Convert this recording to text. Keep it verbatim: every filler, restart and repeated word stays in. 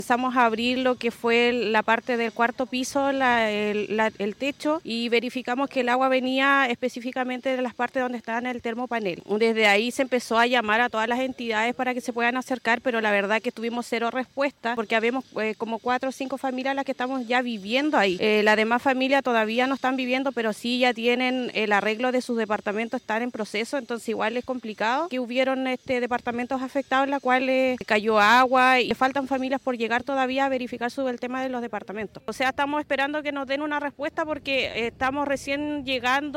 Empezamos a abrir lo que fue la parte del cuarto piso, la, el, la, el techo, y verificamos que el agua venía específicamente de las partes donde estaba el termopanel. Desde ahí se empezó a llamar a todas las entidades para que se puedan acercar, pero la verdad que tuvimos cero respuesta porque habemos eh, como cuatro o cinco familias las que estamos ya viviendo ahí. Eh, las demás familias todavía no están viviendo, pero sí ya tienen el arreglo de sus departamentos, están en proceso, entonces igual es complicado. Que hubieron este, departamentos afectados en los cuales cayó agua y faltan familias por llegar todavía a verificar sobre el tema de los departamentos. O sea, estamos esperando que nos den una respuesta porque estamos recién llegando.